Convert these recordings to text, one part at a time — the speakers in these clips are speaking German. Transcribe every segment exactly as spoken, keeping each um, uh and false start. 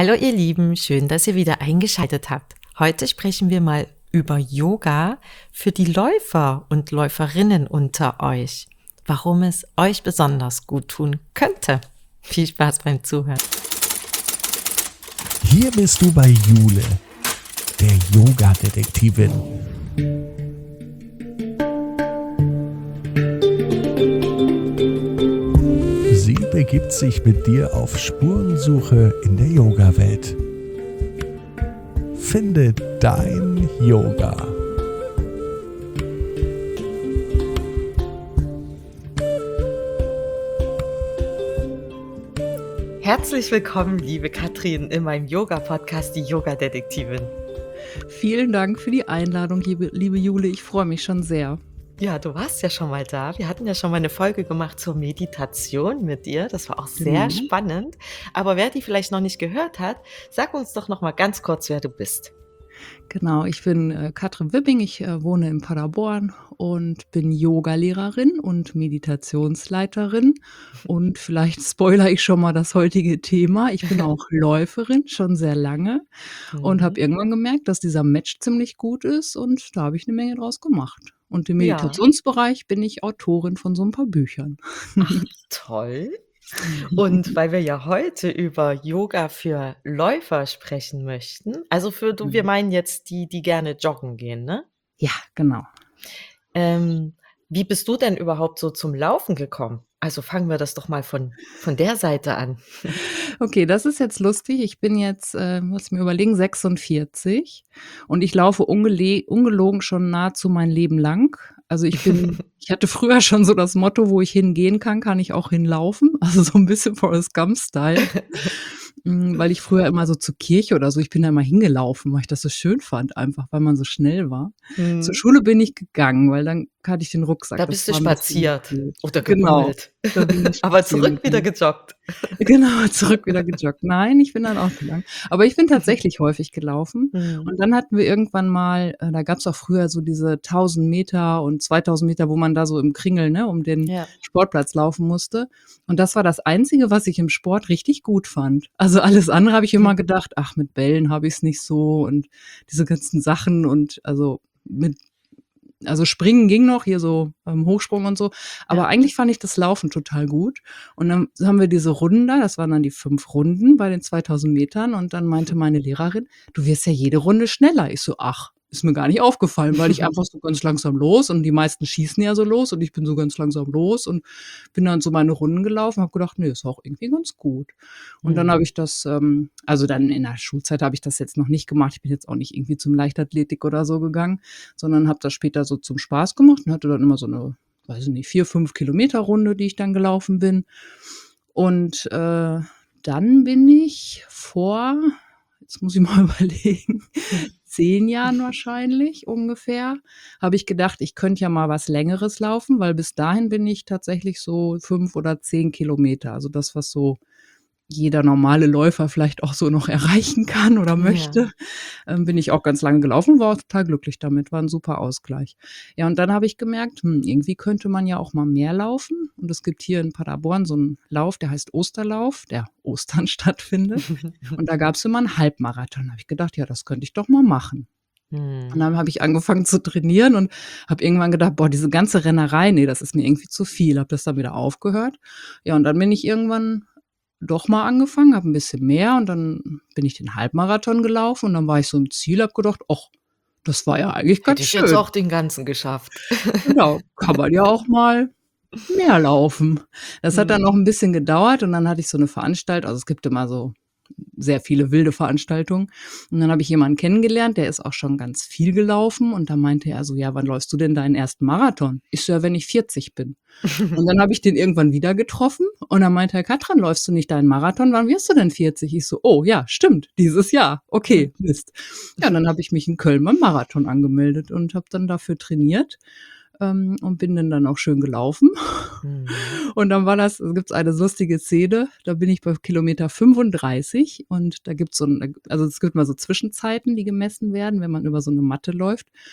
Hallo ihr Lieben, schön, dass ihr wieder eingeschaltet habt. Heute sprechen wir mal über Yoga für die Läufer und Läuferinnen unter euch. Warum es euch besonders gut tun könnte. Viel Spaß beim Zuhören. Hier bist du bei Jule, der Yoga-Detektivin. Sie begibt sich mit dir auf Spurensuche in der Yoga-Welt. Finde dein Yoga. Herzlich willkommen, liebe Katrin, in meinem Yoga-Podcast, die Yoga-Detektivin. Vielen Dank für die Einladung, liebe, liebe Jule. Ich freue mich schon sehr. Ja, du warst ja schon mal da. Wir hatten ja schon mal eine Folge gemacht zur Meditation mit dir. Das war auch sehr Mhm. spannend. Aber wer die vielleicht noch nicht gehört hat, sag uns doch noch mal ganz kurz, wer du bist. Genau, ich bin äh, Katrin Wipping, ich äh, wohne in Paderborn und bin Yogalehrerin und Meditationsleiterin. Und vielleicht spoilere ich schon mal das heutige Thema. Ich bin auch Läuferin, schon sehr lange und habe Mhm. irgendwann gemerkt, dass dieser Match ziemlich gut ist und da habe ich eine Menge draus gemacht. Und im Ja, Meditationsbereich bin ich Autorin von so ein paar Büchern. ach toll. Und weil wir ja heute über Yoga für Läufer sprechen möchten, also für du wir Mhm. meinen jetzt die, die gerne joggen gehen, ne? Ja, genau. Ähm, wie bist du denn überhaupt so zum Laufen gekommen? Also fangen wir das doch mal von von der Seite an. Okay, das ist jetzt lustig. Ich bin jetzt, äh, muss mir überlegen, sechsundvierzig und ich laufe ungele ungelogen schon nahezu mein Leben lang. Also, ich bin ich hatte früher schon so das Motto: „Wo ich hingehen kann, kann ich auch hinlaufen." Also, so 'n bisschen Forrest Gump-Style. Hm, weil ich früher immer so zur Kirche oder so ich bin da immer hingelaufen, weil ich das so schön fand einfach, weil man so schnell war. Zur Mhm. Schule bin ich gegangen, weil dann hatte ich den Rucksack. Da Das bist du war 'n bisschen spaziert blöd. oder Genau, gebummelt, da bin ich aber spazieren zurück wieder gegangen. gejoggt. Genau, zurück wieder gejoggt. Nein, ich bin dann auch gegangen. Aber ich bin tatsächlich häufig gelaufen Mhm. und dann hatten wir irgendwann mal äh, da gab's auch früher so diese tausend Meter und zweitausend Meter, wo man da so im Kringel, ne, um den Ja. Sportplatz laufen musste. Und das war das Einzige, was ich im Sport richtig gut fand. Also, alles andere habe ich immer gedacht: „Ach, mit Bällen habe ich's nicht so" und diese ganzen Sachen und also, mit also, Springen ging noch, hier so, ähm, Hochsprung und so, aber Ja. eigentlich fand ich das Laufen total gut. Und dann haben wir diese Runden da, das waren dann die fünf Runden bei den zweitausend Metern und dann meinte meine Lehrerin: „Du wirst ja jede Runde schneller." Ich so: „Ach, ist mir gar nicht aufgefallen", weil ich einfach so ganz langsam los und die meisten schießen ja so los und ich bin so ganz langsam los und bin dann so meine Runden gelaufen, habe gedacht: „Ne, ist auch irgendwie ganz gut." Und dann habe Mhm. ich das, ähm also, dann in der Schulzeit habe ich das jetzt noch nicht gemacht. Ich bin jetzt auch nicht irgendwie zum Leichtathletik oder so gegangen, sondern habe das später so zum Spaß gemacht und hatte dann immer so 'ne, weiß ich nicht, vier, fünf Kilometer Runde, die ich dann gelaufen bin. Und, äh, dann bin ich vor jetzt muss ich mal überlegen, zehn Jahren wahrscheinlich ungefähr, habe ich gedacht, ich könnte ja mal was Längeres laufen, weil bis dahin bin ich tatsächlich so fünf oder zehn Kilometer, also das, was so jeder normale Läufer vielleicht auch so noch erreichen kann oder Ja. möchte, ähm, bin ich auch ganz lange gelaufen, war auch total glücklich damit, war 'n super Ausgleich. Ja, und dann habe ich gemerkt, hm, irgendwie könnte man ja auch mal mehr laufen und es gibt hier in Paderborn so 'n Lauf, der heißt Osterlauf, der Ostern stattfindet und da gab's immer 'n Halbmarathon. Da habe ich gedacht: „Ja, das könnte ich doch mal machen." Und Mhm. dann habe ich angefangen zu trainieren und habe irgendwann gedacht: „Boah, diese ganze Rennerei, ne, das ist mir irgendwie zu viel." Habe das dann wieder aufgehört. Ja, und dann bin ich irgendwann doch mal angefangen, habe 'n bisschen mehr und dann bin ich den Halbmarathon gelaufen und dann war ich so im Ziel, habe gedacht: „Ach, das war ja eigentlich Hätte ganz ich jetzt schön." auch den ganzen geschafft. Genau, kann man ja auch mal mehr laufen. Das hat dann noch Mhm. 'n bisschen gedauert und dann hatte ich so 'ne Veranstalt also, es gibt immer so sehr viele wilde Veranstaltungen. Und dann habe ich jemanden kennengelernt, der ist auch schon ganz viel gelaufen und da meinte er so: „Ja, wann läufst du denn deinen ersten Marathon?" Ich so: „Ja, wenn ich vierzig bin." Und dann habe ich den irgendwann wieder getroffen und dann meinte er: „Katrin, läufst du nicht deinen Marathon? Wann wirst du denn vierzig?" Ich so: „Oh ja, stimmt, dieses Jahr. Okay, Mist." Ja, und dann habe ich mich in Köln beim Marathon angemeldet und habe dann dafür trainiert, ähm, und bin den dann auch schön gelaufen. Mhm. Und dann war das gibt's eine lustige Szene, da bin ich bei Kilometer fünfunddreißig und da gibt's so 'n also, es gibt immer so Zwischenzeiten, die gemessen werden, wenn man über so 'ne Matte läuft.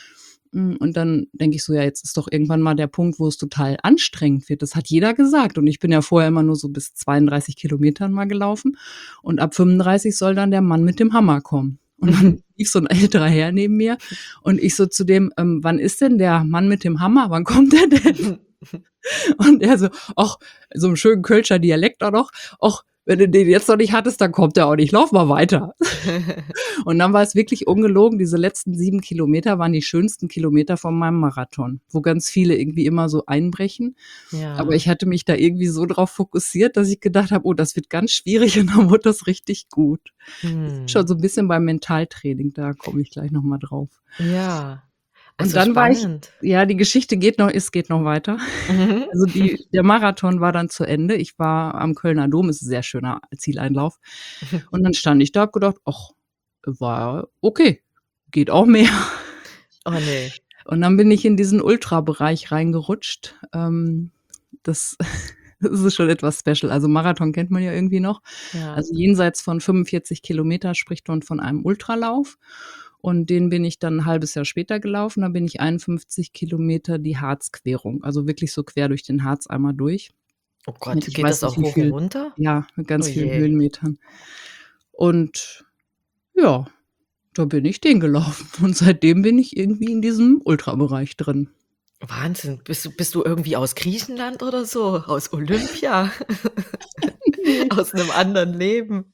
Hm, und dann denke ich so: „Ja, jetzt ist doch irgendwann mal der Punkt, wo es total anstrengend wird.“ Das hat jeder gesagt und ich bin ja vorher immer nur so bis zweiunddreißig Kilometern mal gelaufen und ab fünfunddreißig soll dann der Mann mit dem Hammer kommen. Und dann lief so 'n älterer Herr neben mir und ich so zu dem: „Ähm, wann ist denn der Mann mit dem Hammer? Wann kommt der denn?“ Und er so: „Ach“, so im schönen Kölscher Dialekt auch noch: „Ach, wenn du den jetzt noch nicht hattest, dann kommt der auch nicht. Lauf mal weiter.“ Und dann war es wirklich ungelogen, diese letzten sieben Kilometer waren die schönsten Kilometer von meinem Marathon, wo ganz viele irgendwie immer so einbrechen. Aber Ja. ich hatte mich da irgendwie so drauf fokussiert, dass ich gedacht habe: „Oh, das wird ganz schwierig“ und dann wurde das richtig gut. Wir sind schon Mhm. so 'n bisschen beim Mentaltraining, da komme ich gleich noch mal drauf. Ja, Und also dann war ich spannend. ja, die Geschichte geht noch es geht noch weiter. Mhm. Also, die der Marathon war dann zu Ende. Ich war am Kölner Dom, ist 'n sehr schöner Zieleinlauf. Und dann stand ich da, habe gedacht: „Ach, war okay, geht auch mehr.“ Oh ne. Und dann bin ich in diesen Ultrabereich reingerutscht. Ähm, das das ist schon etwas special. Also, Marathon kennt man ja irgendwie noch. Ja. Also, jenseits von fünfundvierzig Kilometer spricht man von einem Ultralauf und den bin ich dann 'n halbes Jahr später gelaufen. Da bin ich einundfünfzig Kilometer die Harzquerung, also wirklich so quer durch den Harz einmal durch. Oh Mit Gott, ich geht weiß das nicht auch wie hoch und viel runter? ja, mit Oh ganz vielen je. Höhenmetern. Und ja, da bin ich den gelaufen und seitdem bin ich irgendwie in diesem Ultrabereich drin. Wahnsinn. Bist du bist du irgendwie aus Griechenland oder so? Aus Olympia? Ne. Aus 'nem anderen Leben?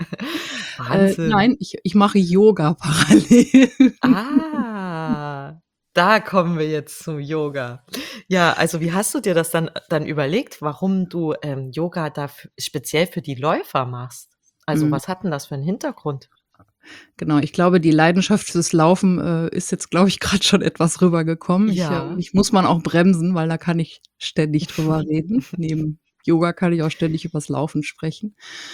Äh, Wahnsinn. nein, ich ich mache Yoga parallel. Ah, da kommen wir jetzt zum Yoga. Ja, also wie hast du dir das dann dann überlegt, warum du, ähm, Yoga da f speziell für die Läufer machst? Also, Mhm. was hat 'n das für 'n Hintergrund? Genau, ich glaube, die Leidenschaft fürs Laufen, äh, ist jetzt, glaube ich, grad schon etwas rübergekommen. Ich, ähm Ja. mich muss man auch bremsen, weil da kann ich ständig drüber reden. Neben Yoga kann ich auch ständig übers Laufen sprechen.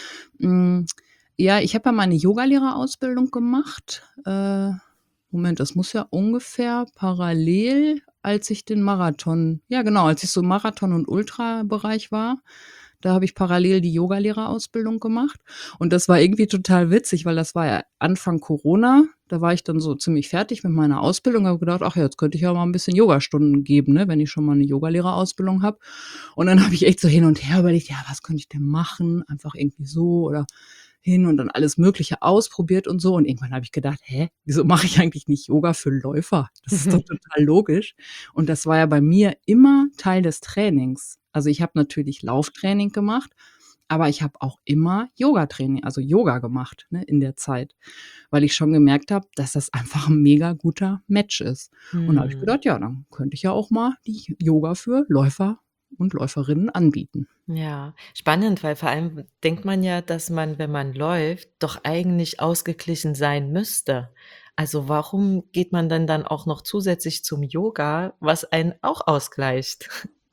Hm, ja, ich habe ja meine Yogalehrerausbildung gemacht. Äh, Moment, das muss ja ungefähr parallel, als ich den Marathon ja genau, als ich so im Marathon und Ultrabereich war, da habe ich parallel die Yogalehrerausbildung gemacht. Und das war irgendwie total witzig, weil das war ja Anfang Corona. Da war ich dann so ziemlich fertig mit meiner Ausbildung, habe gedacht: „Ach ja, jetzt könnte ich ja mal 'n bisschen Yogastunden geben, ne, wenn ich schon mal 'ne Yogalehrerausbildung habe.“ Und dann habe ich echt so hin und her überlegt: „Ja, was könnte ich denn machen?“ Einfach irgendwie so oder hin und dann alles Mögliche ausprobiert und so. Und irgendwann habe ich gedacht: „Hä, wieso mache ich eigentlich nicht Yoga für Läufer? Das ist doch total logisch.“ Und das war ja bei mir immer Teil des Trainings. Also, ich habe natürlich Lauftraining gemacht, aber ich habe auch immer Yogatraining also Yoga gemacht, ne, in der Zeit, weil ich schon gemerkt habe, dass das einfach 'n mega guter Match ist. Und da habe ich Mhm. gedacht: „Ja, dann könnte ich ja auch mal die Yoga für Läufer und Läuferinnen anbieten.“ Ja, spannend, weil vor allem denkt man ja, dass man, wenn man läuft, doch eigentlich ausgeglichen sein müsste. Also, warum geht man denn dann auch noch zusätzlich zum Yoga, was einen auch ausgleicht?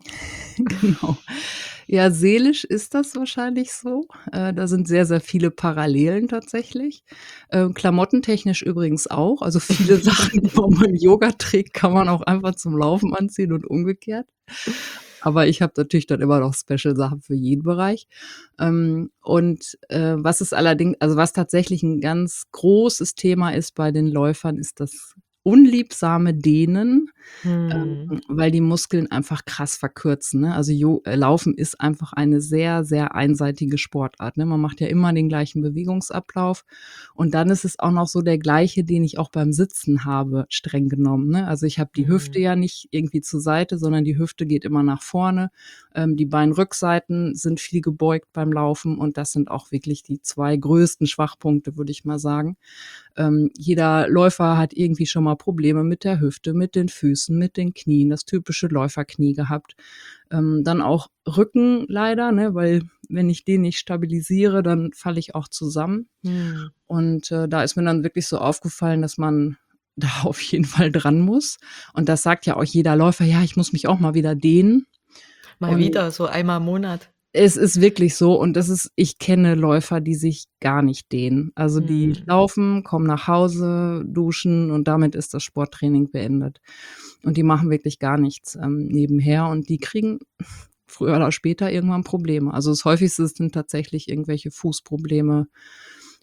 Genau. Ja, seelisch ist das wahrscheinlich so. Äh, da sind sehr, sehr viele Parallelen tatsächlich. Ähm, klamottentechnisch übrigens auch. Also, viele Sachen, die man beim Yoga trägt, kann man auch einfach zum Laufen anziehen und umgekehrt. Aber ich habe natürlich dann immer noch Special-Sachen für jeden Bereich. Ähm, und, äh, was es allerding also, was tatsächlich 'n ganz großes Thema ist bei den Läufern, ist das unliebsame Dehnen, Mhm. ähm, weil die Muskeln einfach krass verkürzen, ne? Also, Jo äh, Laufen ist einfach eine sehr, sehr einseitige Sportart, ne? Man macht ja immer den gleichen Bewegungsablauf und dann ist es auch noch so der gleiche, den ich auch beim Sitzen habe, streng genommen, ne? Also, ich habe die Hüfte Mhm. ja nicht irgendwie zur Seite, sondern die Hüfte geht immer nach vorne. Ähm, die Beinrückseiten sind viel gebeugt beim Laufen und das sind auch wirklich die zwei größten Schwachpunkte, würde ich mal sagen. Ähm, jeder Läufer hat irgendwie schon mal Probleme mit der Hüfte, mit den Füßen, mit den Knien, das typische Läuferknie gehabt. Ähm, dann auch Rücken leider, ne, weil wenn ich den nicht stabilisiere, dann falle ich auch zusammen. Mhm. Und, äh, da ist mir dann wirklich so aufgefallen, dass man da auf jeden Fall dran muss. Und das sagt ja auch jeder Läufer: „Ja, ich muss mich auch mal wieder dehnen.“ Mal Und wieder, so einmal im Monat. es ist wirklich so und das ist ich kenne Läufer, die sich gar nicht dehnen. Also, die Mhm. laufen, kommen nach Hause, duschen und damit ist das Sporttraining beendet. Und die machen wirklich gar nichts, ähm, nebenher und die kriegen früher oder später irgendwann Probleme. Also, das Häufigste sind tatsächlich irgendwelche Fußprobleme,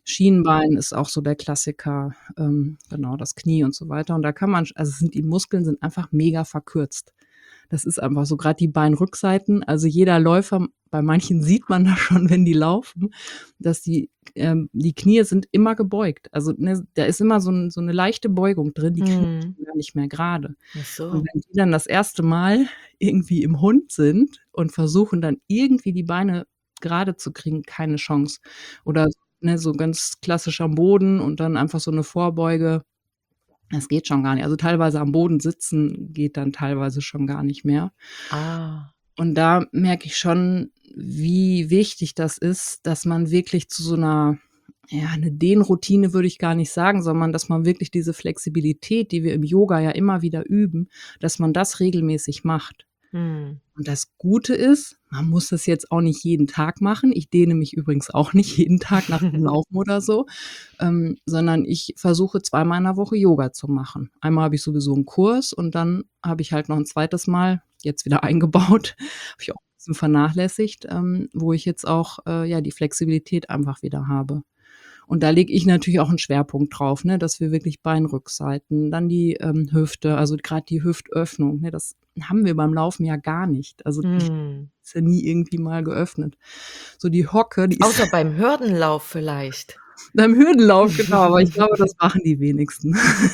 Schienbein ist auch so der Klassiker, ähm, genau, das Knie und so weiter. Und da kann man sch also sind die Muskeln sind einfach mega verkürzt. Das ist einfach so, grad die Beinrückseiten. Also, jeder Läufer bei manchen sieht man das schon, wenn die laufen, dass die ähm, die Knie sind immer gebeugt. Also, ne, da ist immer so 'n so 'ne leichte Beugung drin, die Knie Mhm. stehen gar nicht mehr gerade. Ach Und so. wenn die dann das erste Mal irgendwie im Hund sind und versuchen dann irgendwie die Beine gerade zu kriegen, keine Chance. Oder, ne, so ganz klassisch am Boden und dann einfach so 'ne Vorbeuge. Das geht schon gar nicht. Also, teilweise am Boden sitzen geht dann teilweise schon gar nicht mehr. Ah. Und da merke ich schon, wie wichtig das ist, dass man wirklich zu so 'ner ja, 'ne Dehnroutine würde ich gar nicht sagen, sondern dass man wirklich diese Flexibilität, die wir im Yoga ja immer wieder üben, dass man das regelmäßig macht. Mhm. Und das Gute ist, man muss das jetzt auch nicht jeden Tag machen. Ich dehne mich übrigens auch nicht jeden Tag nach dem Laufen oder so, ähm, sondern ich versuche zweimal in der Woche Yoga zu machen. Einmal habe ich sowieso 'n Kurs und dann habe ich halt noch 'n zweites Mal, jetzt wieder eingebaut, habe ich auch 'n bisschen vernachlässigt, ähm, wo ich jetzt auch, äh, ja, die Flexibilität einfach wieder habe. Und da lege ich natürlich auch 'n Schwerpunkt drauf, ne, dass wir wirklich Beinrückseiten, dann die, ähm, Hüfte, also grad die Hüftöffnung, ne, das haben wir beim Laufen ja gar nicht. Also, die Mhm. ist ja nie irgendwie mal geöffnet. So die Hocke, die ist Außer beim Hürdenlauf vielleicht. beim Hürdenlauf, genau, aber ich glaube, das machen die wenigsten.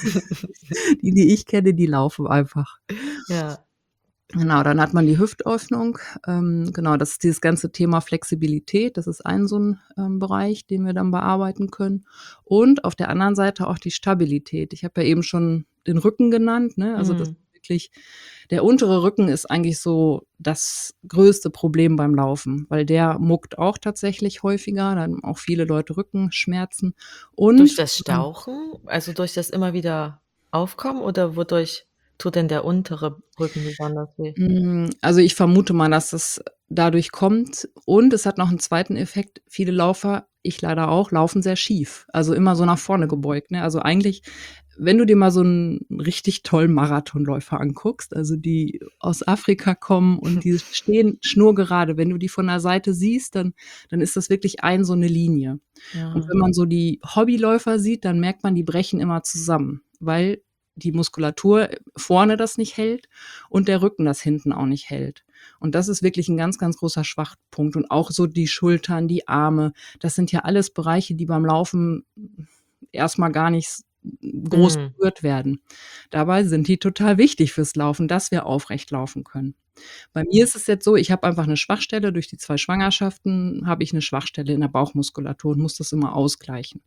Die, die ich kenne, die laufen einfach. Ja. Genau, dann hat man die Hüftöffnung. Ähm, genau, das ist dieses ganze Thema Flexibilität. Das ist ein so 'n, ähm, Bereich, den wir dann bearbeiten können. Und auf der anderen Seite auch die Stabilität. Ich habe ja eben schon den Rücken genannt, ne? Also, das Mhm. wirklich der untere Rücken ist eigentlich so das größte Problem beim Laufen, weil der muckt auch tatsächlich häufiger. Da haben auch viele Leute Rückenschmerzen Durch und, das ähm Stauchen? Also, durch das immer wieder Aufkommen oder wodurch tut denn der untere Rücken besonders weh? Hm, also, ich vermute mal, dass das dadurch kommt und es hat noch 'n zweiten Effekt. Viele Laufer, ich leider auch, laufen sehr schief, also immer so nach vorne gebeugt, ne? Also, eigentlich, wenn du dir mal so 'n richtig tollen Marathonläufer anguckst, also die aus Afrika kommen und die stehen schnurgerade. Wenn du die von der Seite siehst, dann dann ist das wirklich ein so 'ne Linie. Und Ja. wenn man so die Hobbyläufer sieht, dann merkt man, die brechen immer zusammen, weil die Muskulatur vorne das nicht hält und der Rücken das hinten auch nicht hält. Und das ist wirklich 'n ganz, ganz großer Schwachpunkt. Und auch so die Schultern, die Arme, das sind ja alles Bereiche, die beim Laufen erst mal gar nicht s groß Mhm. berührt werden. Dabei sind die total wichtig fürs Laufen, dass wir aufrecht laufen können. Bei mir ist es jetzt so, ich habe einfach 'ne Schwachstelle. Durch die zwei Schwangerschaften habe ich 'ne Schwachstelle in der Bauchmuskulatur und muss das immer ausgleichen.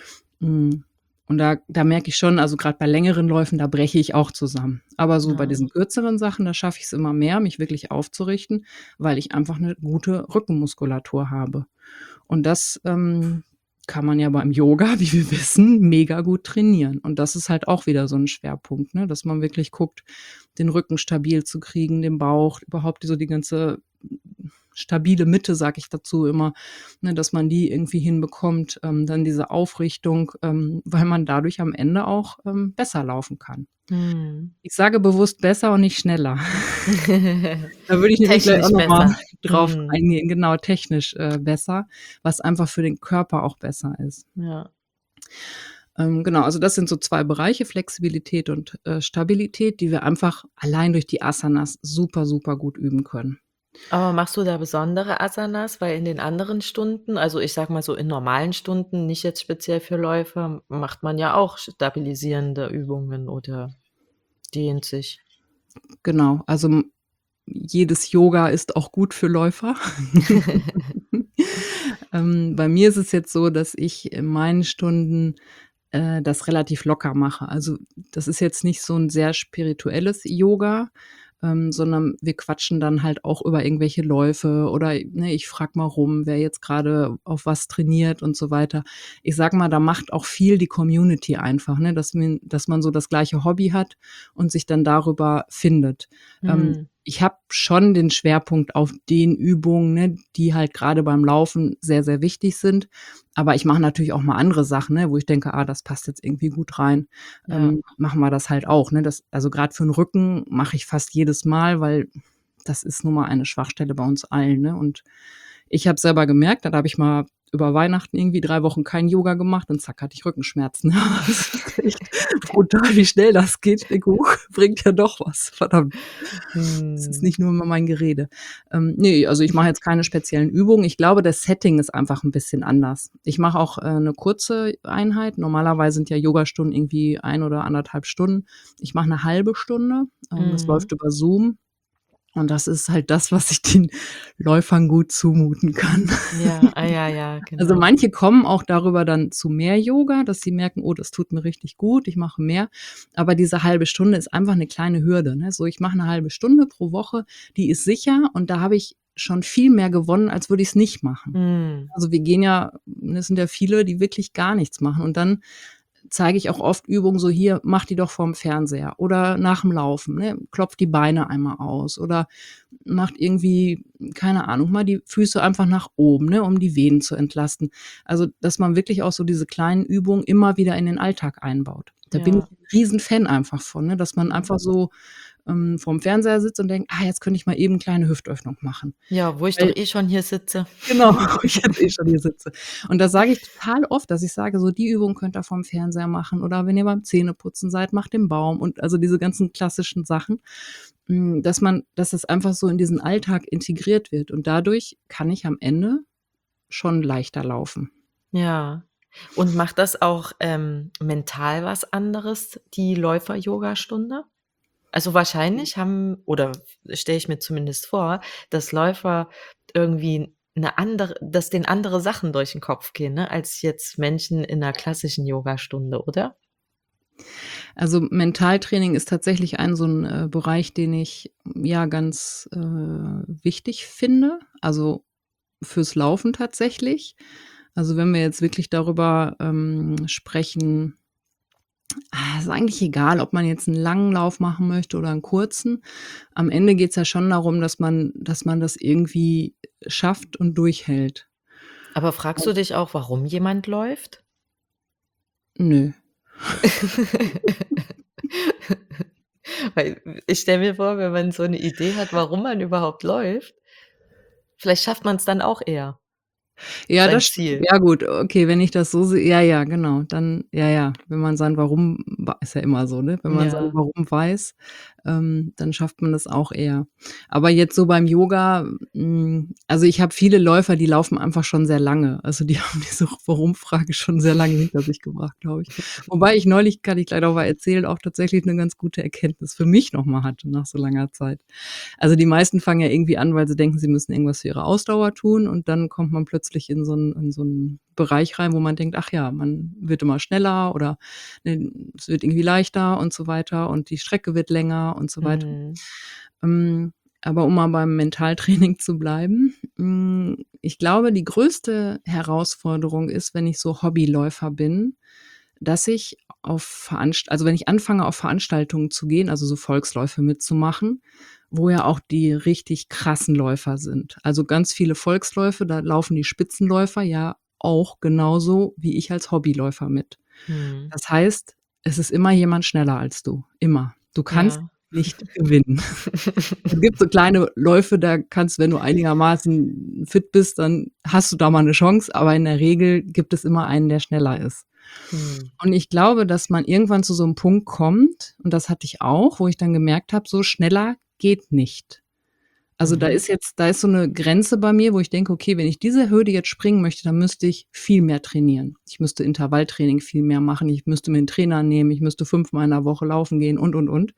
Hm, und da da merke ich schon, also grad bei längeren Läufen, da breche ich auch zusammen. Aber so bei Ja. diesen kürzeren Sachen, da schaffe ich's immer mehr, mich wirklich aufzurichten, weil ich einfach 'ne gute Rückenmuskulatur habe. Und das, ähm, kann man ja beim Yoga, wie wir wissen, mega gut trainieren. Und das ist halt auch wieder so 'n Schwerpunkt, ne, dass man wirklich guckt, den Rücken stabil zu kriegen, den Bauch, überhaupt so die ganze stabile Mitte, sage ich dazu immer, ne, dass man die irgendwie hinbekommt, ähm, dann diese Aufrichtung, ähm, weil man dadurch am Ende auch, ähm, besser laufen kann. Mhm. Ich sage bewusst besser und nicht schneller. Da würde ich nämlich gleich auch Technisch noch mal besser. drauf Mhm. eingehen, genau, technisch, äh, besser, was einfach für den Körper auch besser ist. Ja. Ähm, genau, also das sind so zwei Bereiche, Flexibilität und, äh, Stabilität, die wir einfach allein durch die Asanas super, super gut üben können. Aber machst du da besondere Asanas? Weil in den anderen Stunden, also ich sage mal so in normalen Stunden, nicht jetzt speziell für Läufer, macht man ja auch stabilisierende Übungen oder dehnt sich. Genau, also, hm, jedes Yoga ist auch gut für Läufer. Ähm, bei mir ist es jetzt so, dass ich in meinen Stunden, äh, das relativ locker mache. Also, das ist jetzt nicht so 'n sehr spirituelles Yoga, ähm, sondern wir quatschen dann halt auch über irgendwelche Läufe oder, ne, ich frage mal rum, wer jetzt grade auf was trainiert und so weiter. Ich sage mal, da macht auch viel die Community einfach, ne, dass min dass man so das gleiche Hobby hat und sich dann darüber findet. Ähm, Mhm. ich habe schon den Schwerpunkt auf den Übungen, ne, die halt grade beim Laufen sehr, sehr wichtig sind. Aber ich mache natürlich auch mal andere Sachen, ne, wo ich denke: „Ah, das passt jetzt irgendwie gut rein.“ Ja. Ähm, machen wir das halt auch, ne? Das also grad für 'n Rücken mache ich fast jedes Mal, weil das ist nun mal eine Schwachstelle bei uns allen, ne? Und ich habe selber gemerkt, dann habe ich mal über Weihnachten irgendwie drei Wochen kein Yoga gemacht und zack, hatte ich Rückenschmerzen. Das ist echt brutal, wie schnell das geht. Ich denke: „Huch, bringt ja doch was, verdammt.“ Das ist Mhm. nicht nur immer mein Gerede. Ähm, ne, also ich mache jetzt keine speziellen Übungen. Ich glaube, das Setting ist einfach 'n bisschen anders. Ich mache auch, äh, 'ne kurze Einheit. Normalerweise sind ja Yogastunden irgendwie ein oder anderthalb Stunden. Ich mache 'ne halbe Stunde. Ähm, das Mhm. läuft über Zoom. Und das ist halt das, was ich den Läufern gut zumuten kann. Ja, ah, ja, ja, Also, genau. manche kommen auch darüber dann zu mehr Yoga, dass sie merken: „Oh, das tut mir richtig gut, ich mache mehr.“ Aber diese halbe Stunde ist einfach 'ne kleine Hürde, ne? So, ich mache 'ne halbe Stunde pro Woche, die ist sicher und da habe ich schon viel mehr gewonnen, als würde ich's nicht machen. Mhm. Also, wir gehen ja es sind ja viele, die wirklich gar nichts machen und dann zeige ich auch oft Übungen so: „Hier, mach die doch vorm Fernseher oder nach'm Laufen, ne? Klopft die Beine einmal aus oder macht irgendwie, keine Ahnung, mal die Füße einfach nach oben, ne, um die Venen zu entlasten.“ Also, dass man wirklich auch so diese kleinen Übungen immer wieder in den Alltag einbaut. Da bin ich Ja. 'n Riesen-Fan einfach von, ne, dass man Mhm. einfach so, ähm, vorm Fernseher sitzt und denkt: „Ah, jetzt könnte ich mal eben kleine Hüftöffnung machen.“ Ja, wo ich doch Weil eh schon hier sitze. Genau, wo ich jetzt eh schon hier sitze. Und das sage ich total oft, dass ich sage, so: „Die Übung könnt ihr vorm Fernseher machen oder wenn ihr beim Zähneputzen seid, macht den Baum“ und also diese ganzen klassischen Sachen, hm, dass man dass das einfach so in diesen Alltag integriert wird und dadurch kann ich am Ende schon leichter laufen. Ja. Und macht das auch, ähm, mental was anderes, die Läufer-Yogastunde? Also, wahrscheinlich haben oder stelle ich mir zumindest vor, dass Läufer irgendwie 'ne andere dass denen andere Sachen durch 'n Kopf gehen, ne, als jetzt Menschen in 'ner klassischen Yogastunde, oder? Also, Mentaltraining ist tatsächlich ein so 'n, äh, Bereich, den ich, ja, ganz, äh, wichtig finde, also fürs Laufen tatsächlich. Also, wenn wir jetzt wirklich darüber, ähm, sprechen ah, ist eigentlich egal, ob man jetzt 'n langen Lauf machen möchte oder 'n kurzen. Am Ende geht's ja schon darum, dass man dass man das irgendwie schafft und durchhält. Aber fragst du dich auch, warum jemand läuft? Nö. Weil ich stelle mir vor, wenn man so 'ne Idee hat, warum man überhaupt läuft vielleicht schafft man's dann auch eher Ja, sein das st Ziel. ja gut, okay, wenn ich das so sehe ja, ja, genau, dann ja, ja, wenn man sein Warum wa ist ja immer so, ne? Wenn man sein Ja. Warum weiß, ähm, dann schafft man das auch eher. Aber jetzt so beim Yoga, hm also, ich habe viele Läufer, die laufen einfach schon sehr lange. Also, die haben diese Warum-Frage schon sehr lange hinter sich gebracht, glaube ich. Wobei ich neulich, kann ich gleich noch mal erzählen, auch tatsächlich 'ne ganz gute Erkenntnis für mich noch mal hatte nach so langer Zeit. Also, die meisten fangen ja irgendwie an, weil sie denken, sie müssen irgendwas für ihre Ausdauer tun und dann kommt man plötzlich in so 'n in so 'n Bereich rein, wo man denkt: „Ach ja, man wird immer schneller oder, ne, es wird irgendwie leichter und so weiter und die Strecke wird länger“ und so weiter. Mhm. Ähm, aber um mal beim Mentaltraining zu bleiben, hm, ich glaube, die größte Herausforderung ist, wenn ich so Hobbyläufer bin, dass ich auf Veranst also, wenn ich anfange, auf Veranstaltungen zu gehen, also so Volksläufe mitzumachen, wo ja auch die richtig krassen Läufer sind. Also, ganz viele Volksläufe, da laufen die Spitzenläufer ja auch genauso wie ich als Hobbyläufer mit. Mhm. Das heißt, es ist immer jemand schneller als du, immer. Du kannst Ja. nicht gewinnen. Es gibt so kleine Läufe, da kannst wenn du einigermaßen fit bist, dann hast du da mal 'ne Chance, aber in der Regel gibt es immer einen, der schneller ist. Mhm. Und ich glaube, dass man irgendwann zu so 'nem Punkt kommt, und das hatte ich auch, wo ich dann gemerkt habe, so schneller geht nicht. Also, da Mhm. ist jetzt da ist so 'ne Grenze bei mir, wo ich denke: „Okay, wenn ich diese Hürde jetzt springen möchte, dann müsste ich viel mehr trainieren. Ich müsste Intervalltraining viel mehr machen, ich müsste mir 'n Trainer nehmen, ich müsste fünfmal in der Woche laufen gehen“ und, und, und.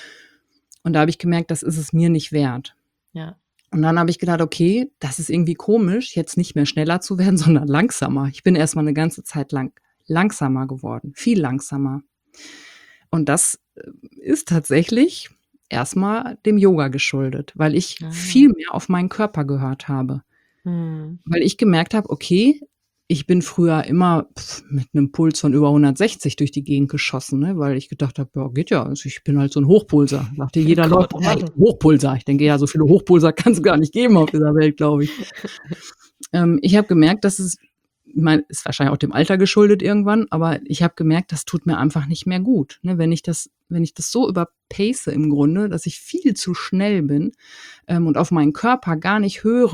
Und da habe ich gemerkt, das ist es mir nicht wert. Ja. Und dann habe ich gedacht: „Okay, das ist irgendwie komisch, jetzt nicht mehr schneller zu werden, sondern langsamer.“ Ich bin erst mal 'ne ganze Zeit lang langsamer geworden, viel langsamer. Und das, äh, ist tatsächlich erst mal dem Yoga geschuldet, weil ich Ah. viel mehr auf meinen Körper gehört habe. Mhm. Weil ich gemerkt habe: „Okay, ich bin früher immer mit 'nem Puls von über hundertsechzig durch die Gegend geschossen“, ne, weil ich gedacht habe: „Ja, geht ja. Also, ich bin halt so 'n Hochpulser.“ Sagte jeder Kann man Läufer: doch „Ja, ich machen. bin Hochpulser.“ Ich denke: „Ja, so viele Hochpulser kann's gar nicht geben auf dieser Welt, glaube ich.“ Ähm, ich habe gemerkt, dass es ich meine, ist wahrscheinlich auch dem Alter geschuldet irgendwann, aber ich habe gemerkt, das tut mir einfach nicht mehr gut, ne? Wenn ich das wenn ich das so überpace im Grunde, dass ich viel zu schnell bin, ähm, und auf meinen Körper gar nicht höre,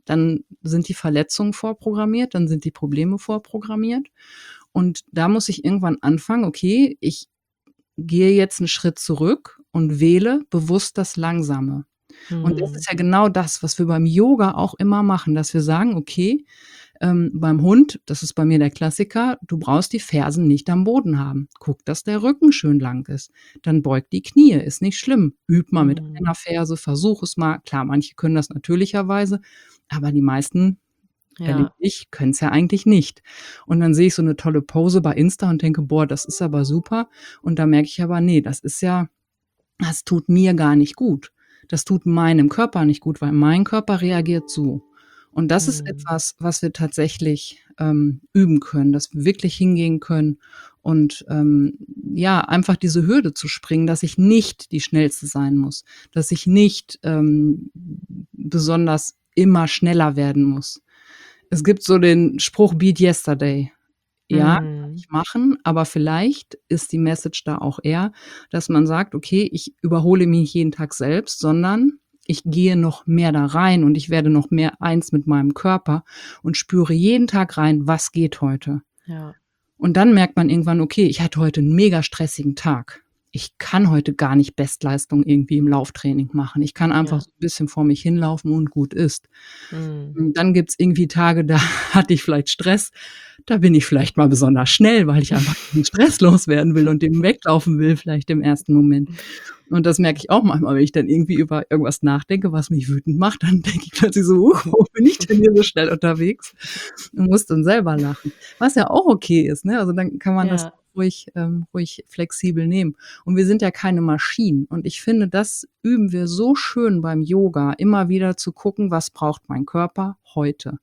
dann sind die Verletzungen vorprogrammiert, dann sind die Probleme vorprogrammiert. Und da muss ich irgendwann anfangen, okay, ich gehe jetzt einen Schritt zurück und wähle bewusst das Langsame. Und das Mhm. ist ja genau das, was wir beim Yoga auch immer machen, dass wir sagen, okay, ähm, beim Hund, das ist bei mir der Klassiker, du brauchst die Fersen nicht am Boden haben. Guck, dass der Rücken schön lang ist. Dann beug die Knie, ist nicht schlimm. Üb mal mit Mhm. einer Ferse, versuch es mal. Klar, manche können das natürlicherweise, aber die meisten, erlebe Ja. ich, können es ja eigentlich nicht. Und dann sehe ich so eine tolle Pose bei Insta und denke: „Boah, das ist aber super." Und da merke ich aber, nee, das ist ja das tut mir gar nicht gut. Das tut meinem Körper nicht gut, weil mein Körper reagiert so. Und das ist Mhm. etwas, was wir tatsächlich, ähm, üben können, dass wir wirklich hingehen können und, ähm, ja, einfach diese Hürde zu springen, dass ich nicht die Schnellste sein muss, dass ich nicht, ähm, besonders immer schneller werden muss. Es gibt so den Spruch: „Beat yesterday." Ja, kann Mhm. ich machen, aber vielleicht ist die Message da auch eher, dass man sagt: „Okay, ich überhole mich nicht jeden Tag selbst, sondern ich gehe noch mehr da rein und ich werde noch mehr eins mit meinem Körper und spüre jeden Tag rein, was geht heute?" Ja. Und dann merkt man irgendwann: „Okay, ich hatte heute 'n mega stressigen Tag. Ich kann heute gar nicht Bestleistung irgendwie im Lauftraining machen. Ich kann einfach Ja. so 'n bisschen vor mich hinlaufen und gut ist." Mhm. Und dann gibt's irgendwie Tage, da hatte ich vielleicht Stress. Da bin ich vielleicht mal besonders schnell, weil ich einfach diesen Stress loswerden will und dem weglaufen will vielleicht im ersten Moment. Und das merke ich auch manchmal, wenn ich dann irgendwie über irgendwas nachdenke, was mich wütend macht, dann denke ich plötzlich so: „Huch, warum bin ich denn hier so schnell unterwegs?" Und muss dann selber lachen. Was ja auch okay ist, ne? Also, dann kann man das Ja. ruhig ähm, ruhig flexibel nehmen. Und wir sind ja keine Maschinen. Und ich finde, das üben wir so schön beim Yoga, immer wieder zu gucken: „Was braucht mein Körper heute?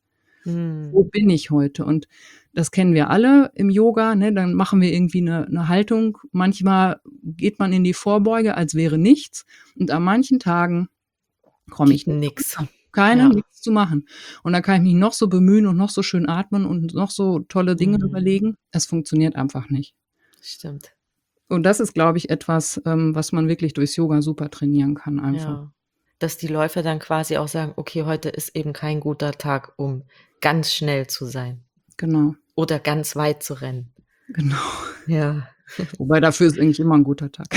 Wo Mhm. bin ich heute?" Und das kennen wir alle im Yoga, ne? Dann machen wir irgendwie 'ne 'ne Haltung. Manchmal geht man in die Vorbeuge, als wäre nichts. Und an manchen Tagen komme ich Geht nicht nix. runter. Keine Ja. nix zu machen. Und da kann ich mich noch so bemühen und noch so schön atmen und noch so tolle Dinge Mhm. überlegen. Es funktioniert einfach nicht. Stimmt. Und das ist, glaube ich, etwas, ähm, was man wirklich durchs Yoga super trainieren kann einfach. Ja. Dass die Läufer dann quasi auch sagen: „Okay, heute ist eben kein guter Tag, um ganz schnell zu sein Genau, oder ganz weit zu rennen." genau. Ja. Wobei dafür ist eigentlich immer 'n guter Tag.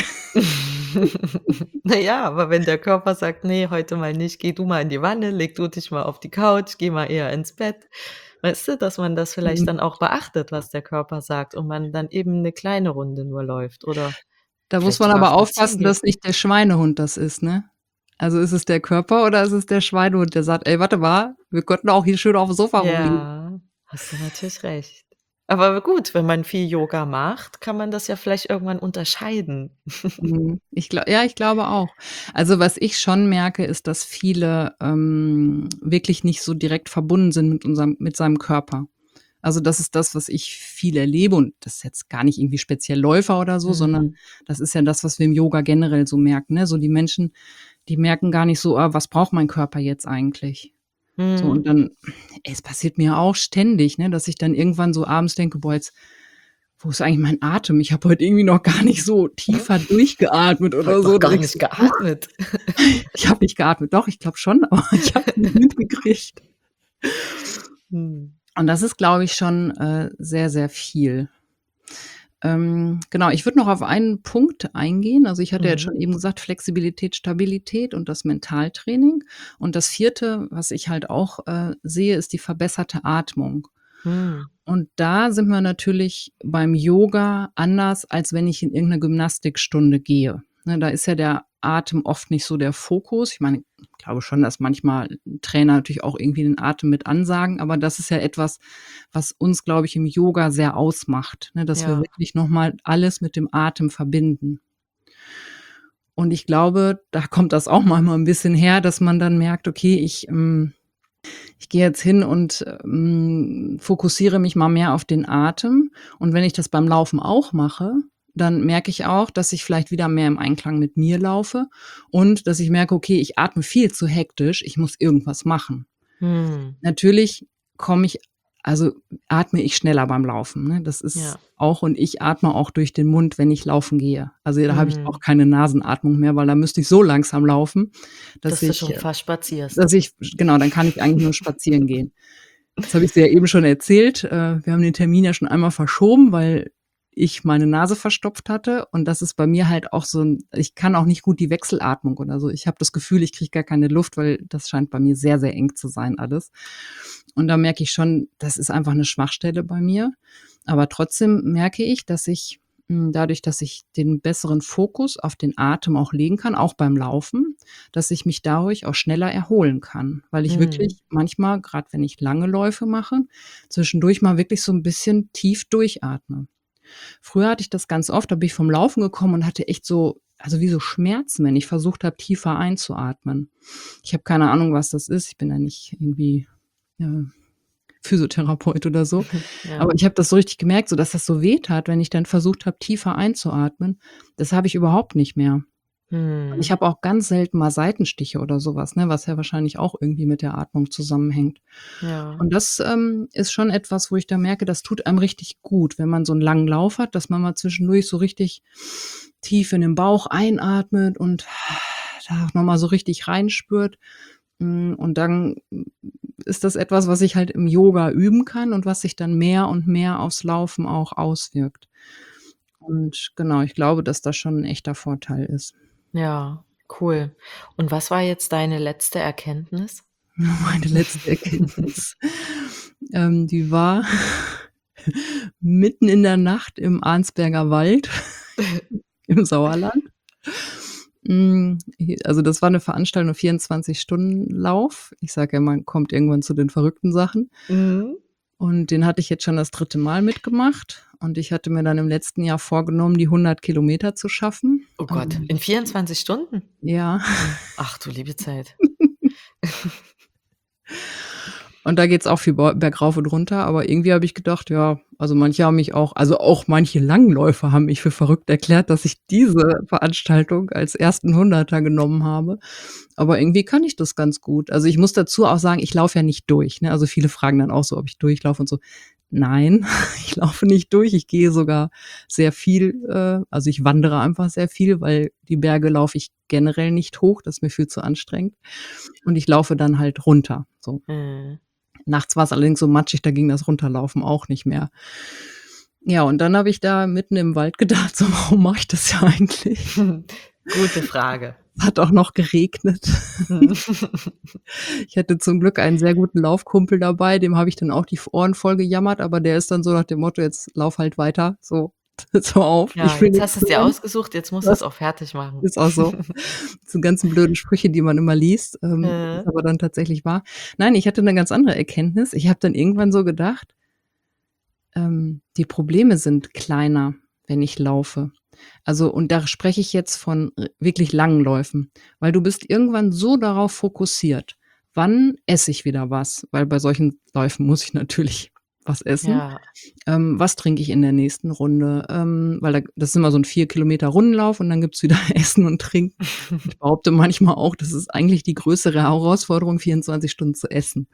Na ja, aber wenn der Körper sagt: „Ne, heute mal nicht, geh du mal in die Wanne, leg du dich mal auf die Couch, geh mal eher ins Bett." Weißt du, dass man das vielleicht Mhm. dann auch beachtet, was der Körper sagt und man dann eben 'ne kleine Runde nur läuft oder Da muss vielleicht man sogar aber spazieren aufpassen, geht. dass nicht der Schweinehund das ist, ne? Also, ist es der Körper oder ist es der Schweinehund, der sagt: „Ey, warte mal, wir könnten auch hier schön aufm Sofa rumliegen." Ja, hast du natürlich recht. Aber gut, wenn man viel Yoga macht, kann man das ja vielleicht irgendwann unterscheiden. Mhm. Ich gla ja, ich glaube auch. Also, was ich schon merke, ist, dass viele, ähm, wirklich nicht so direkt verbunden sind mit unserem mit seinem Körper. Also, das ist das, was ich viel erlebe und das ist jetzt gar nicht irgendwie speziell Läufer oder so, sondern Mhm. das ist ja das, was wir im Yoga generell so merken, ne? So die Menschen, die merken gar nicht so: „Ah, was braucht mein Körper jetzt eigentlich?" So und Mhm. dann es passiert mir auch ständig, ne, dass ich dann irgendwann so abends denke: „Boah, jetzt wo ist eigentlich mein Atem? Ich habe heute irgendwie noch gar nicht so tiefer durchgeatmet oder Heute so." noch Da gar denkst nicht du: „Huch, geatmet. ich habe nicht geatmet." Doch, ich glaube schon, aber ich habe es nicht mitgekriegt. Mhm. Und das ist, glaube ich, schon, äh, sehr, sehr viel. Ähm, genau, ich würde noch auf einen Punkt eingehen. Also, ich hatte jetzt Mhm. schon eben gesagt, Flexibilität, Stabilität und das Mentaltraining. Und das vierte, was ich halt auch, äh, sehe, ist die verbesserte Atmung. Mhm. Und da sind wir natürlich beim Yoga anders, als wenn ich in irgend 'ne Gymnastikstunde gehe. Ne, da ist ja der Atem oft nicht so der Fokus. Ich meine, ich glaube schon, dass manchmal Trainer natürlich auch irgendwie den Atem mit ansagen, aber das ist ja etwas, was uns, glaube ich, im Yoga sehr ausmacht, ne, dass wir Ja. wirklich noch mal alles mit dem Atem verbinden. Und ich glaube, da kommt das auch manchmal 'n bisschen her, dass man dann merkt: „Okay, ich, hm ich gehe jetzt hin und, hm, fokussiere mich mal mehr auf den Atem." Und wenn ich das beim Laufen auch mache, dann merke ich auch, dass ich vielleicht wieder mehr im Einklang mit mir laufe und dass ich merke: „Okay, ich atme viel zu hektisch, ich muss irgendwas machen." Mhm. Natürlich komme ich also atme ich schneller beim Laufen, ne? Das ist Ja. auch und ich atme auch durch den Mund, wenn ich laufen gehe. Also, da habe ich auch Mhm. keine Nasenatmung mehr, weil da müsste ich so langsam laufen, dass Dass du ich schon äh, fast spazierst. dass ich genau, dann kann ich eigentlich nur spazieren gehen. Das habe ich dir ja eben schon erzählt. Äh, wir haben den Termin ja schon einmal verschoben, weil ich meine Nase verstopft hatte und das ist bei mir halt auch so 'n ich kann auch nicht gut die Wechselatmung oder so. Ich habe das Gefühl, ich kriege gar keine Luft, weil das scheint bei mir sehr, sehr eng zu sein alles. Und da merke ich schon, das ist einfach 'ne Schwachstelle bei mir. Aber trotzdem merke ich, dass ich, hm, dadurch, dass ich den besseren Fokus auf den Atem auch legen kann, auch beim Laufen, dass ich mich dadurch auch schneller erholen kann, weil ich Mhm. wirklich manchmal, grad wenn ich lange Läufe mache, zwischendurch mal wirklich so 'n bisschen tief durchatme. Früher hatte ich das ganz oft, da bin ich vom Laufen gekommen und hatte echt so also, wie so Schmerzen, wenn ich versucht habe, tiefer einzuatmen. Ich habe keine Ahnung, was das ist. Ich bin da nicht irgendwie, ja, Physiotherapeut oder so. Aber Ja. ich habe das so richtig gemerkt, so dass das so wehtat, wenn ich dann versucht habe, tiefer einzuatmen. Das habe ich überhaupt nicht mehr. Und ich Mhm. habe auch ganz selten mal Seitenstiche oder so was, ne, was ja wahrscheinlich auch irgendwie mit der Atmung zusammenhängt. Ja. Und das, ähm, ist schon etwas, wo ich da merke, das tut einem richtig gut, wenn man so 'n langen Lauf hat, dass man mal zwischendurch so richtig tief in den Bauch einatmet und da noch mal so richtig reinspürt. Hm, und dann ist das etwas, was ich halt im Yoga üben kann und was sich dann mehr und mehr aufs Laufen auch auswirkt. Und genau, ich glaube, dass das schon 'n echter Vorteil ist. Ja, cool. Und was war jetzt deine letzte Erkenntnis? Meine letzte Erkenntnis, ähm, die war mitten in der Nacht im Arnsberger Wald im Sauerland. Hm, hi also, das war 'ne Veranstaltung, vierundzwanzig-Stunden-Lauf. Ich sage ja, man kommt irgendwann zu den verrückten Sachen. Mhm. Und den hatte ich jetzt schon das dritte Mal mitgemacht und ich hatte mir dann im letzten Jahr vorgenommen, die hundert Kilometer zu schaffen. Oh Gott, Ähm in vierundzwanzig Stunden? Ja. Ach du liebe Zeit. Und da geht's auch viel bor bergauf und runter, aber irgendwie habe ich gedacht, ja also, manche haben mich auch also, auch manche Langläufer haben mich für verrückt erklärt, dass ich diese Veranstaltung als ersten Hunderter genommen habe. Aber irgendwie kann ich das ganz gut. Also, ich muss dazu auch sagen, ich laufe ja nicht durch, ne? Also, viele fragen dann auch so, ob ich durchlaufe und so. Nein, ich laufe nicht durch. Ich gehe sogar sehr viel äh, also, ich wandere einfach sehr viel, weil die Berge laufe ich generell nicht hoch, das ist mir viel zu anstrengend. Und ich laufe dann halt runter, so. Mhm. Nachts war's allerdings so matschig, da ging das Runterlaufen auch nicht mehr. Ja, und dann habe ich da mitten im Wald gedacht, so: „Warum mache ich das hier eigentlich?“ Gute Frage. Hat auch noch geregnet. Mhm. Ich hatte zum Glück einen sehr guten Laufkumpel dabei, dem habe ich dann auch die v Ohren voll gejammert, aber der ist dann so nach dem Motto: „Jetzt lauf halt weiter, so. Hör auf, Ja, ich will jetzt nix hast du's dir hören.“ ausgesucht, jetzt musst Das du's auch fertig machen. ist auch so. Diese ganzen blöden Sprüche, die man immer liest, ähm, Mhm. ist aber dann tatsächlich wahr. Nein, ich hatte 'ne ganz andere Erkenntnis. Ich habe dann irgendwann so gedacht ähm, die Probleme sind kleiner, wenn ich laufe. Also, und da spreche ich jetzt von, äh, wirklich langen Läufen, weil du bist irgendwann so darauf fokussiert: „Wann esse ich wieder was?“ Weil bei solchen Läufen muss ich natürlich was essen. Ja. Ähm, was trinke ich in der nächsten Runde? Ähm, weil da das ist immer so 'n vier Kilometer Rundenlauf und dann gibt's wieder Essen und Trinken. Ich behaupte manchmal auch, das ist eigentlich die größere Herausforderung, vierundzwanzig Stunden zu essen.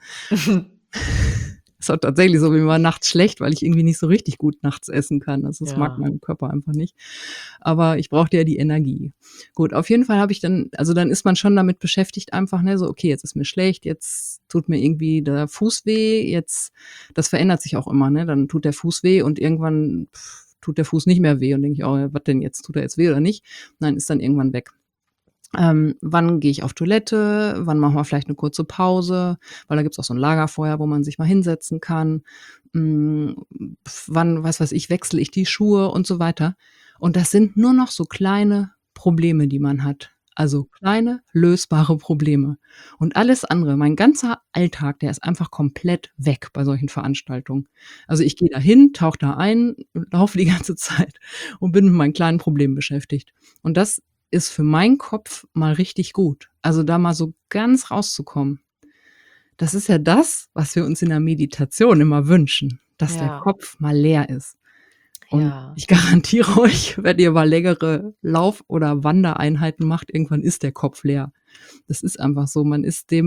Ist auch tatsächlich so, mir war nachts schlecht, weil ich irgendwie nicht so richtig gut nachts essen kann. Also, das mag Ja. mein Körper einfach nicht. Aber ich brauchte ja die Energie. Gut, auf jeden Fall habe ich dann also, dann ist man schon damit beschäftigt einfach, ne, so: „Okay, jetzt ist mir schlecht, jetzt tut mir irgendwie der Fuß weh, jetzt“ das verändert sich auch immer, ne? Dann tut der Fuß weh und irgendwann tut der Fuß nicht mehr weh und denke ich: „Oh, was denn jetzt? Tut er jetzt weh oder nicht?“ Nein, ist dann irgendwann weg. Ähm, wann gehe ich auf Toilette? Wann machen wir vielleicht 'ne kurze Pause? Weil da gibt's auch so 'n Lagerfeuer, wo man sich mal hinsetzen kann. Hm, wann, was weiß ich, wechsle ich die Schuhe und so weiter. Und das sind nur noch so kleine Probleme, die man hat. Also, kleine lösbare Probleme. Und alles andere, mein ganzer Alltag, der ist einfach komplett weg bei solchen Veranstaltungen. Also, ich gehe da hin, tauche da ein, laufe die ganze Zeit und bin mit meinen kleinen Problemen beschäftigt. Und das ist für meinen Kopf mal richtig gut. Also, da mal so ganz rauszukommen. Das ist ja das, was wir uns in der Meditation immer wünschen, dass der Ja. Kopf mal leer ist. Und Ja. ich garantiere euch, wenn ihr mal längere Lauf oder Wandereinheiten macht, irgendwann ist der Kopf leer. Das ist einfach so. Man ist dem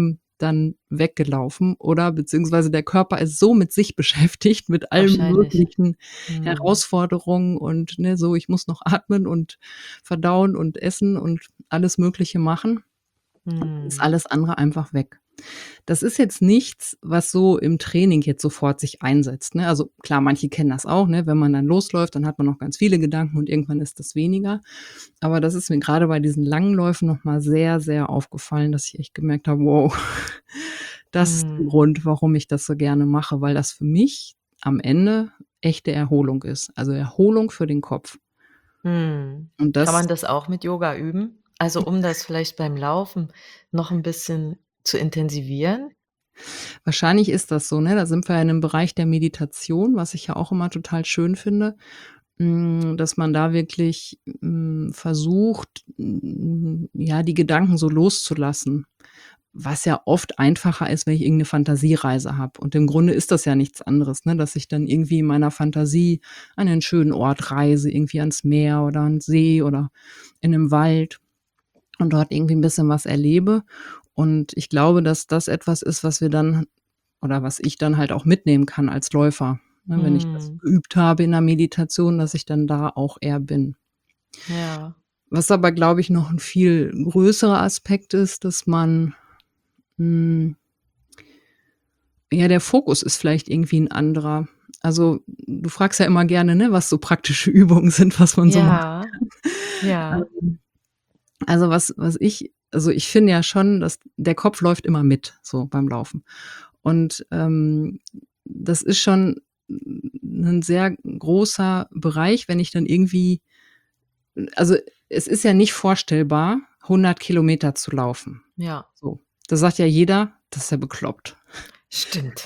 dann weggelaufen oder beziehungsweise der Körper ist so mit sich beschäftigt, mit allen Wahrscheinlich. möglichen Mhm. Herausforderungen und, ne, so, ich muss noch atmen und verdauen und essen und alles Mögliche machen. Ist Mhm. alles andere einfach weg. Das ist jetzt nichts, was so im Training jetzt sofort sich einsetzt, ne? Also klar, manche kennen das auch, ne? Wenn man dann losläuft, dann hat man noch ganz viele Gedanken und irgendwann ist das weniger. Aber das ist mir grade bei diesen langen Läufen noch mal sehr, sehr aufgefallen, dass ich echt gemerkt habe: „Wow, das ist der Mhm. Grund, warum ich das so gerne mache“, weil das für mich am Ende echte Erholung ist, also Erholung für den Kopf. Mhm. Und Kann das man das auch mit Yoga üben? Also, um das vielleicht beim Laufen noch 'n bisschen zu intensivieren? Wahrscheinlich ist das so, ne? Da sind wir ja in 'nem Bereich der Meditation, was ich ja auch immer total schön finde, hm, dass man da wirklich, hm, versucht, hm, ja, die Gedanken so loszulassen, was ja oft einfacher ist, wenn ich irgend 'ne Fantasiereise habe. Und im Grunde ist das ja nichts anderes, ne, dass ich dann irgendwie in meiner Fantasie an einen schönen Ort reise, irgendwie ans Meer oder an 'n See oder in 'nem Wald und dort irgendwie 'n bisschen was erlebe. Und ich glaube, dass das etwas ist, was wir dann oder was ich dann halt auch mitnehmen kann als Läufer, ne, wenn ich das Mhm. geübt habe in der Meditation, dass ich dann da auch eher bin. Ja. Was aber, glaube ich, noch 'n viel größerer Aspekt ist, dass man, hm ja, der Fokus ist vielleicht irgendwie 'n anderer. Also, du fragst ja immer gerne, ne, was so praktische Übungen sind, was man so machen Ja, kann. ja. Ähm, also, was was ich also, ich finde ja schon, dass der Kopf läuft immer mit, so beim Laufen. Und, ähm, das ist schon 'n 'nen sehr großer Bereich, wenn ich dann irgendwie also, es ist ja nicht vorstellbar, hundert Kilometer zu laufen. Ja. So. Da sagt ja jeder: „Das ist ja bekloppt.“ Stimmt.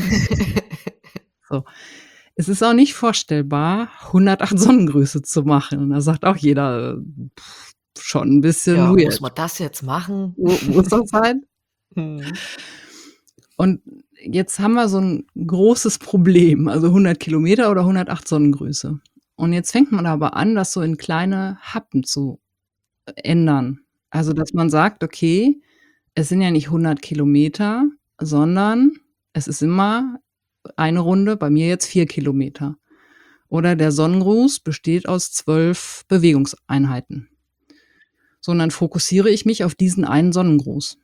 So. Es ist auch nicht vorstellbar, hundertacht Sonnengrüße zu machen. Und da sagt auch jeder: „Äh, schon 'n bisschen Ja, muss weird.“ man das jetzt machen? Mu muss das sein? Mhm. Und jetzt haben wir so 'n großes Problem, also hundert Kilometer oder hundertacht Sonnengrüße. Und jetzt fängt man aber an, das so in kleine Happen zu ändern. Also, dass man sagt: „Okay, es sind ja nicht hundert Kilometer, sondern es ist immer eine Runde, bei mir jetzt vier Kilometer. Oder der Sonnengruß besteht aus zwölf Bewegungseinheiten.“ So, und dann fokussiere ich mich auf diesen einen Sonnengruß.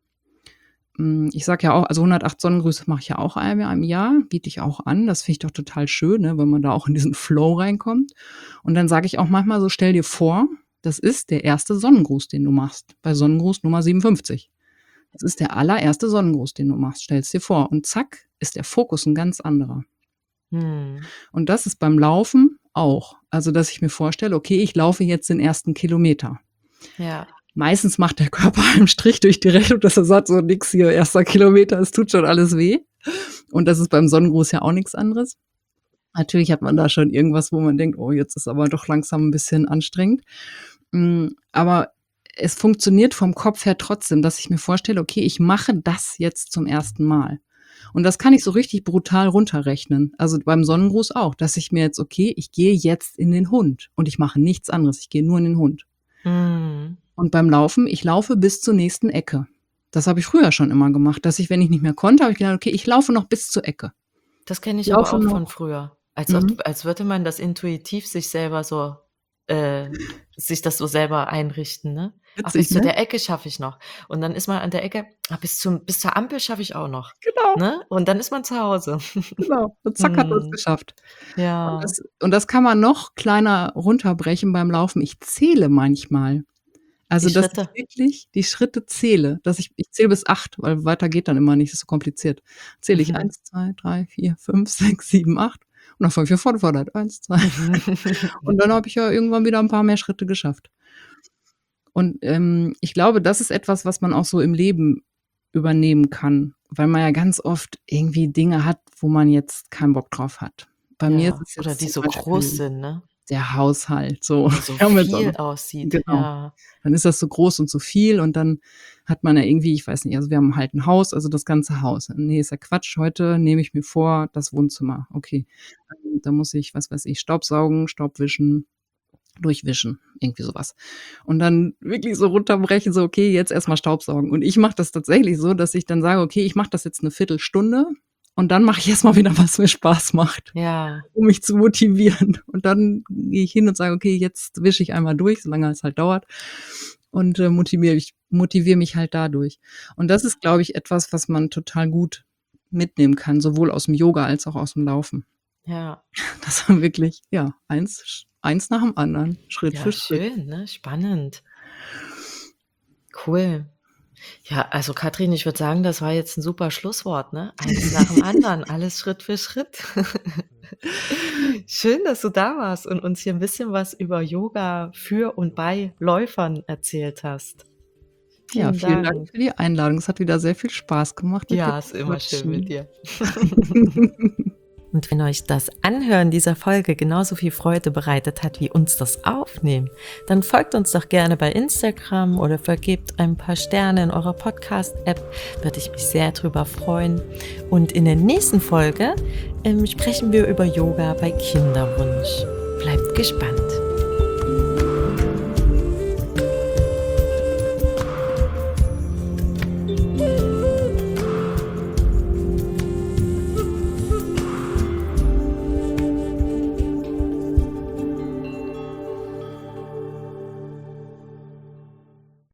Hm, ich sage ja auch also hundertacht Sonnengrüße mache ich ja auch einmal im Jahr, biete ich auch an. Das finde ich doch total schön, ne, wenn man da auch in diesen Flow reinkommt. Und dann sage ich auch manchmal so: „Stell dir vor, das ist der erste Sonnengruß, den du machst, bei Sonnengruß Nummer siebenundfünfzig. Das ist der allererste Sonnengruß, den du machst. Stell's dir vor.“ Und zack, ist der Fokus 'n ganz anderer. Mhm. Und das ist beim Laufen auch. Also, dass ich mir vorstelle: „Okay, ich laufe jetzt den ersten Kilometer.“ Ja. Meistens macht der Körper einem Strich durch die Rechnung, dass er sagt: „So nix hier, erster Kilometer, es tut schon alles weh.“ Und das ist beim Sonnengruß ja auch nix anderes. Natürlich hat man da schon irgendwas, wo man denkt: „Oh, jetzt ist aber doch langsam 'n bisschen anstrengend.“ Hm, aber es funktioniert vom Kopf her trotzdem, dass ich mir vorstelle: „Okay, ich mache das jetzt zum ersten Mal.“ Und das kann ich so richtig brutal runterrechnen. Also, beim Sonnengruß auch, dass ich mir jetzt okay, ich gehe jetzt in den Hund und ich mache nichts anderes. Ich gehe nur in den Hund. Mhm. Und beim Laufen, ich laufe bis zur nächsten Ecke. Das habe ich früher schon immer gemacht, dass ich, wenn ich nicht mehr konnte, habe ich gedacht: „Okay, ich laufe noch bis zur Ecke.“ Das kenne ich aber Laufe auch noch von früher. Als mhm. ot als würde man das intuitiv sich selber so äh, sich das so selber einrichten, ne? „Ah, bis Witzig, zu ne? der Ecke schaffe ich noch.“ Und dann ist man an der Ecke: „Ah, bis zum bis zur Ampel schaffe ich auch noch“, Genau. ne? Und dann ist man zu Hause. Genau. Und zack, hat man's Mhm. geschafft. Und Ja. das und das kann man noch kleiner runterbrechen beim Laufen. Ich zähle manchmal. Die Also, dass ich Schritte. wirklich die Schritte zähle, dass ich ich zähle bis acht, weil weiter geht dann immer nicht, ist so kompliziert. Zähle ich Mhm. eins, zwei, drei, vier, fünf, sechs, sieben, acht und dann fange ich wieder von vorne an. eins, zwei, drei und dann habe ich ja irgendwann wieder 'n paar mehr Schritte geschafft. Und, ähm, ich glaube, das ist etwas, was man auch so im Leben übernehmen kann, weil man ja ganz oft irgendwie Dinge hat, wo man jetzt keinen Bock drauf hat. Bei mir ist Ja, es oder jetzt die zum so groß Beispiel sind, ne? der Haushalt, so. Oder so Wir haben jetzt auch viel noch aussieht, genau. ja. Dann ist das so groß und so viel und dann hat man ja irgendwie ich weiß nicht, also wir haben halt 'n Haus, also das ganze Haus. Ne, ist ja Quatsch. Heute nehme ich mir vor, das Wohnzimmer. Okay. Ähm, da muss ich, was weiß ich, staubsaugen, Staubwischen, durchwischen, irgendwie sowas. Und dann wirklich so runterbrechen, so, okay, jetzt erstmal Staubsaugen. Und ich mache das tatsächlich so, dass ich dann sage, okay, ich mache das jetzt eine Viertelstunde und dann mache ich erstmal wieder, was mir Spaß macht, Ja, um mich zu motivieren. Und dann gehe ich hin und sage, okay, jetzt wische ich einmal durch, solange es halt dauert. Und äh, motiviere ich, motiviere mich halt dadurch. Und das ist, glaube ich, etwas, was man total gut mitnehmen kann, sowohl aus dem Yoga als auch aus dem Laufen. ja. Das war wirklich, ja, eins, eins nach dem anderen, Schritt Ja, für Schritt. schön, ne? Spannend. Cool. Ja, also Katrin, ich würde sagen, das war jetzt ein super Schlusswort, ne? Eins nach dem anderen, alles Schritt für Schritt. Schön, dass du da warst und uns hier ein bisschen was über Yoga für und bei Läufern erzählt hast. Ja, Vielen vielen Dank Dank. für die Einladung. Es hat wieder sehr viel Spaß gemacht, mit dir Ja, ist zu immer schön mit quatschen. dir. Und wenn euch das Anhören dieser Folge genauso viel Freude bereitet hat wie uns das Aufnehmen, dann folgt uns doch gerne bei Instagram oder vergebt ein paar Sterne in eurer Podcast-App. Würde ich mich sehr drüber freuen. Und in der nächsten Folge ähm, sprechen wir über Yoga bei Kinderwunsch. Bleibt gespannt.